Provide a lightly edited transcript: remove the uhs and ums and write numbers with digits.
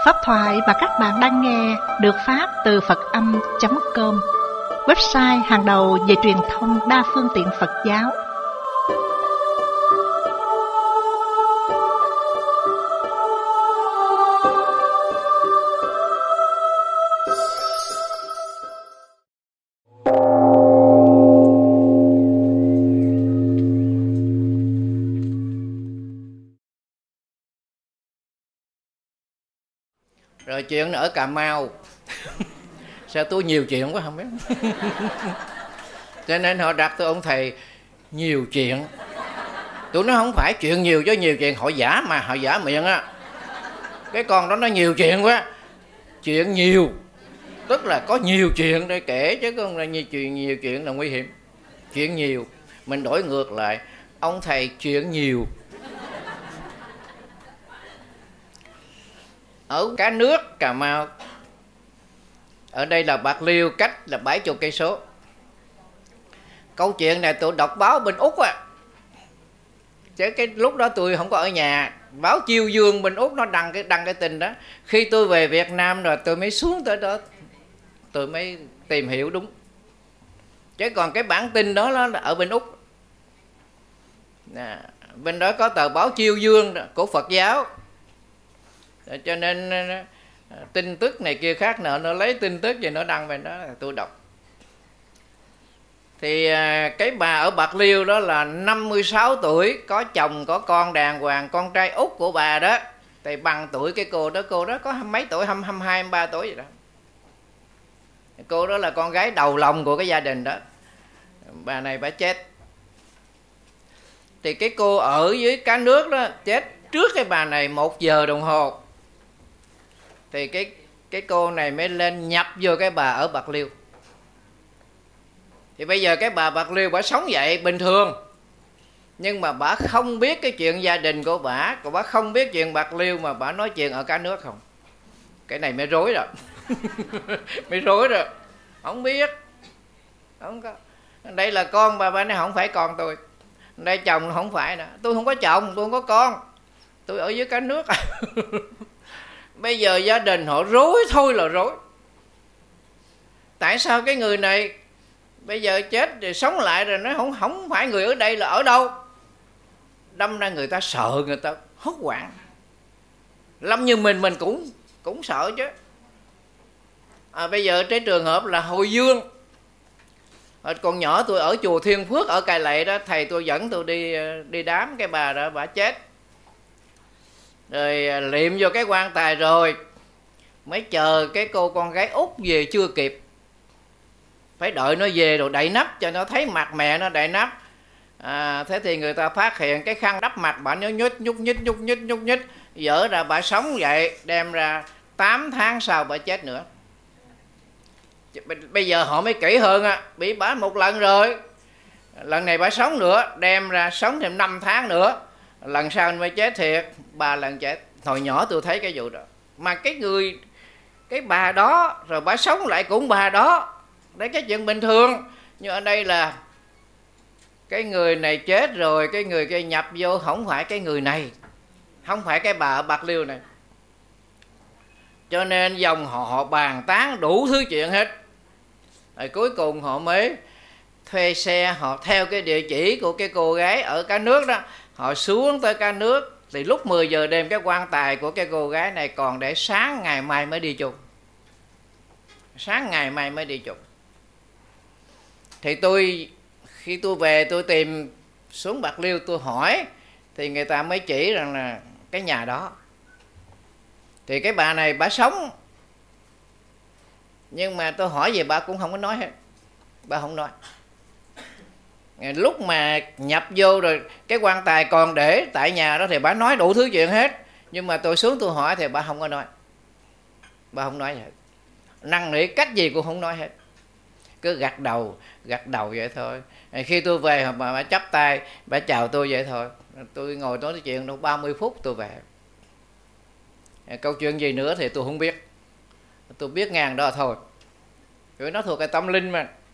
Pháp thoại mà các bạn đang nghe được phát từ Phật-âm.com, website hàng đầu về truyền thông đa phương tiện Phật giáo. Rồi chuyện ở Cà Mau sao tôi nhiều chuyện quá không biết. Cho nên họ đặt tôi ông thầy nhiều chuyện. Tôi nói không phải chuyện nhiều chứ nhiều chuyện, họ giả mà, họ giả miệng á. Cái con đó nó nhiều chuyện quá. Chuyện nhiều tức là có nhiều chuyện để kể, chứ không là nhiều chuyện là nguy hiểm. Chuyện nhiều mình đổi ngược lại, ông thầy chuyện nhiều. Ở Cá Nước, Cà Mau, ở đây là Bạc Liêu, cách là 70 cây số. Câu chuyện này tôi đọc báo bên Úc á, chứ cái lúc đó tôi không có ở nhà. Báo Chiêu Dương bên Úc nó đăng cái tin đó. Khi tôi về Việt Nam rồi tôi mới xuống tới đó, tôi mới tìm hiểu đúng. Chứ còn cái bản tin đó nó ở bên Úc. Bên đó có tờ báo Chiêu Dương của Phật giáo, cho nên tin tức này kia khác nữa, nó lấy tin tức gì nó đăng về đó là tôi đọc. Thì cái bà ở Bạc Liêu đó là 56 tuổi, có chồng có con đàng hoàng, con trai út của bà đó thì bằng tuổi cái cô đó có mấy tuổi, 22, 23 tuổi vậy đó. Cô đó là con gái đầu lòng của cái gia đình đó. Bà này bà chết. Thì cái cô ở dưới Cá Nước đó chết trước cái bà này 1 giờ đồng hồ. Thì cái cô này mới lên nhập vô cái bà ở Bạc Liêu. Thì bây giờ cái bà Bạc Liêu bà sống vậy bình thường, nhưng mà bà không biết cái chuyện gia đình của bà, còn bà không biết chuyện Bạc Liêu mà bà nói chuyện ở Cá Nước không. Cái này mới rối rồi. Mới rối rồi. Không biết. Không có. Đây là con bà nói không phải con tôi. Đây chồng không phải nữa. Tôi không có chồng, tôi không có con. Tôi ở dưới Cá Nước. Bây giờ gia đình họ rối thôi là rối. Tại sao cái người này bây giờ chết rồi sống lại rồi nó không phải người ở đây là ở đâu? Đâm ra người ta sợ, người ta hốt hoảng. Lâm như mình cũng sợ chứ. Bây giờ cái trường hợp là Hồi Dương, còn nhỏ tôi ở chùa Thiên Phước ở Cai Lậy đó, thầy tôi dẫn tôi đi đám cái bà đó, bà chết. Rồi liệm vô cái quan tài rồi mới chờ cái cô con gái út về chưa kịp. Phải đợi nó về rồi đậy nắp cho nó thấy mặt mẹ nó đậy nắp. Thế thì người ta phát hiện cái khăn đắp mặt bà nó nhúc nhích. Dở ra bà sống vậy, đem ra 8 tháng sau bà chết nữa. Bây giờ họ mới kỹ hơn á, bị bà một lần rồi, lần này bà sống nữa, đem ra sống thêm 5 tháng nữa, lần sau mới chết thiệt, 3 lần chết. Hồi nhỏ tôi thấy cái vụ đó. Mà cái bà đó rồi bà sống lại cũng bà đó. Đấy, cái chuyện bình thường. Nhưng ở đây là cái người này chết rồi, cái người kia nhập vô, không phải cái người này, không phải cái bà ở Bạc Liêu này. Cho nên dòng họ bàn tán đủ thứ chuyện hết. Rồi cuối cùng họ mới thuê xe, họ theo cái địa chỉ của cái cô gái ở Cá Nước đó, họ xuống tới Cá Nước. Thì lúc 10 giờ đêm cái quan tài của cái cô gái này còn để sáng ngày mai mới đi chôn. Sáng ngày mai mới đi chôn. Thì khi tôi về tôi tìm xuống Bạc Liêu tôi hỏi, thì người ta mới chỉ rằng là cái nhà đó. Thì cái bà này bà sống, nhưng mà tôi hỏi về bà cũng không có nói hết. Bà không nói. Lúc mà nhập vô rồi cái quan tài còn để tại nhà đó thì bà nói đủ thứ chuyện hết. Nhưng mà tôi xuống tôi hỏi thì bà không có nói. Bà không nói gì hết. Năn nỉ cách gì cũng không nói hết. Cứ gật đầu vậy thôi. Khi tôi về mà bà chắp tay, bà chào tôi vậy thôi. Tôi ngồi nói chuyện đâu 30 phút tôi về. Câu chuyện gì nữa thì tôi không biết. Tôi biết ngàn đó thôi. Vì nó thuộc cái tâm linh mà.